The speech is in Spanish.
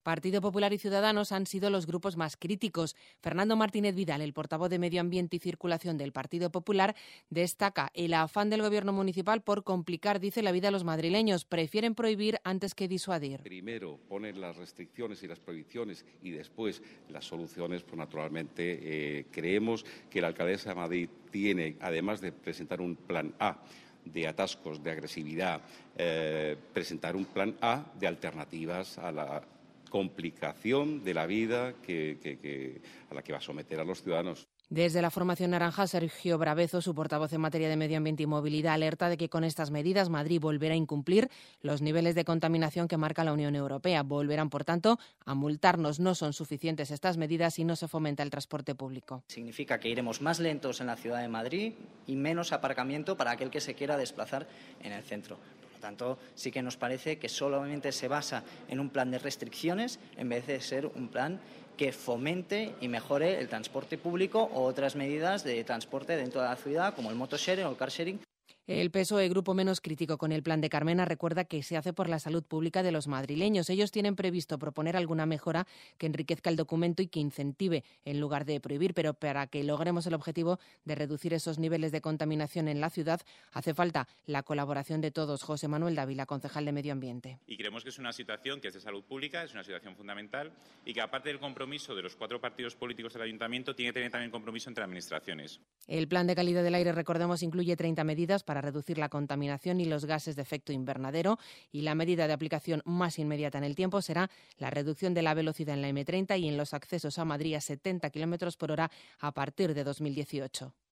Partido Popular y Ciudadanos han sido los grupos más críticos. Fernando Martínez Vidal, el portavoz de Medio Ambiente y Circulación del Partido Popular, destaca el afán del gobierno municipal por complicar, dice, la vida a los madrileños. Prefieren prohibir antes que disuadir. Primero ponen las restricciones y las prohibiciones y después las soluciones. Pues naturalmente creemos que la alcaldesa de Madrid tiene, además de presentar un plan A de atascos, de agresividad, presentar un plan A de alternativas a la complicación de la vida a la que va a someter a los ciudadanos. Desde la formación naranja, Sergio Brabezo, su portavoz en materia de medio ambiente y movilidad, alerta de que con estas medidas Madrid volverá a incumplir los niveles de contaminación que marca la Unión Europea. Volverán, por tanto, a multarnos. No son suficientes estas medidas si no se fomenta el transporte público. Significa que iremos más lentos en la ciudad de Madrid y menos aparcamiento para aquel que se quiera desplazar en el centro. Por tanto, sí que nos parece que solamente se basa en un plan de restricciones en vez de ser un plan que fomente y mejore el transporte público o otras medidas de transporte dentro de la ciudad, como el motosharing o el carsharing. El PSOE, grupo menos crítico con el plan de Carmena, recuerda que se hace por la salud pública de los madrileños. Ellos tienen previsto proponer alguna mejora que enriquezca el documento y que incentive en lugar de prohibir, pero para que logremos el objetivo de reducir esos niveles de contaminación en la ciudad hace falta la colaboración de todos. José Manuel Dávila, concejal de Medio Ambiente. Y creemos que es una situación que es de salud pública, es una situación fundamental y que aparte del compromiso de los 4 partidos políticos del Ayuntamiento, tiene que tener también compromiso entre administraciones. El plan de calidad del aire, recordemos, incluye 30 medidas para reducir la contaminación y los gases de efecto invernadero, y la medida de aplicación más inmediata en el tiempo será la reducción de la velocidad en la M30 y en los accesos a Madrid a 70 km/h a partir de 2018.